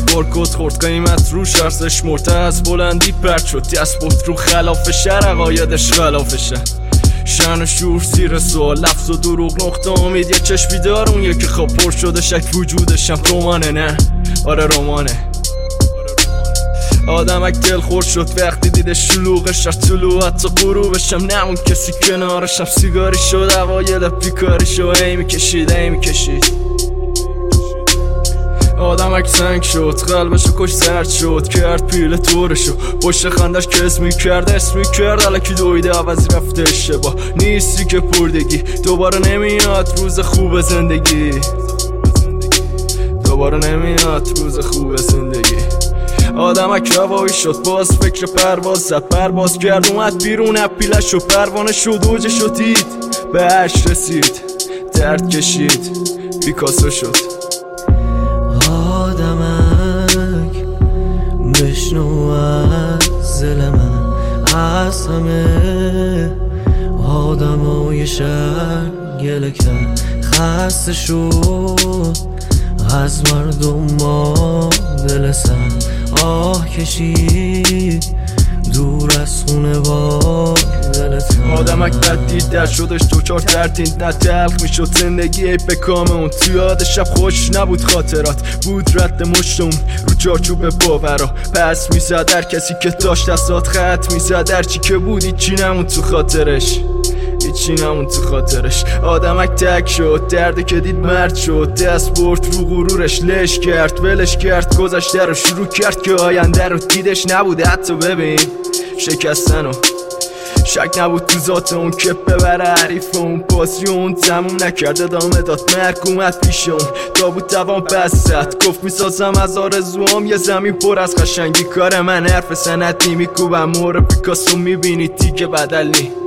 بار کد خورد قیمت روش ارزش مرده از بلندی پرد شد دست بود رو خلاف شر عقایدش خلافشه شن و شور زیر سوال لفظ و دروغ نقطه امید یه چشمی دار اون یکی خواب پر شده شک وجودشم رمانه نه آره رمانه آدمک دل خور شد وقتی دیده شلوغش از طلوع حتی غروبشم نه اون کسی کنارشم سیگاری شد اوایل بیکاری شد ای میکشید آدمک سنگ شد قلبشو کش زرد شد کرد پیل طورشو پشت خندش کس میکرد اسم میکرد الکی دویده عوضی رفته اشتباه نیستی که پردگی دوباره نمیاد روز خوب زندگی آدمک روایی شد باز فکر پرواز زد پرواز کرد اومد بیرون اپیلش و پروانه شد اوجه شد دید به عشق رسید درد کشید پیکاسو شد آدمک بشنو از دل من از همه آدمای شهر گله کرد خسته شد از مردم ما دل سن آه کشید دور از خونه با دلت آدمک بد دید در شدش دوچار تردید نه تلخ میشد زندگی ای به کام اون توی یاد شب خوش نبود خاطرات بود رد مشتون رو چارچوب باورا پس میزد هر کسی که داشت دستات خط میزد هرچی که بود هیچی نمون تو خاطرش آدمک تک شد درده که دید مرد شد دست برد رو غرورش لش کرد ولش کرد گذشته رو شروع کرد که آینده رو دیدش نبوده حتی ببین شکستن و شک نبود تو ذات اون که ببره حریف اون پاسیون تموم نکرد ادامه داد مرگ اومد پیش اون تابوت دوام بست گفت میسازم از آرزوام یه زمین پر از قشنگی کار من حرف سنتی میکوبم مور پیکاسو میبینی دیگه بدل نی